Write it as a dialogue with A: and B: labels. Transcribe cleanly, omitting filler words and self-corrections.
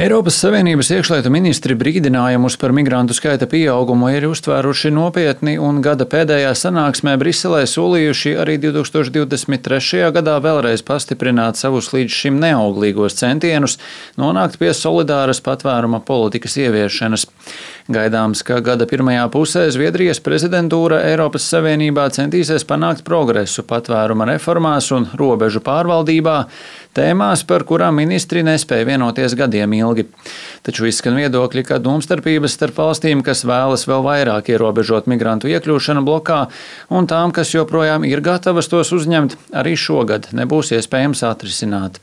A: Eiropas Savienības iekšlietu ministri brīdinājumus par migrantu skaita pieaugumu ir uztvēruši nopietni un gada pēdējā sanāksmē Briselē solījuši arī 2023. gadā vēlreiz pastiprināt savus līdz šim neauglīgos centienus nonākt pie solidāras patvēruma politikas ieviešanas. Gaidāms, ka gada pirmajā pusē Zviedrijas prezidentūra Eiropas Savienībā centīsies panākt progresu patvēruma reformās un robežu pārvaldībā, tēmās, par kurām ministri nespēja vienoties gadiem ilgi. Taču izskan viedokļi, ka domstarpības starp valstīm, kas vēlas vēl vairāk ierobežot migrantu iekļūšanu blokā, un tām, kas joprojām ir gatavas tos uzņemt, arī šogad nebūs iespējams atrisināt.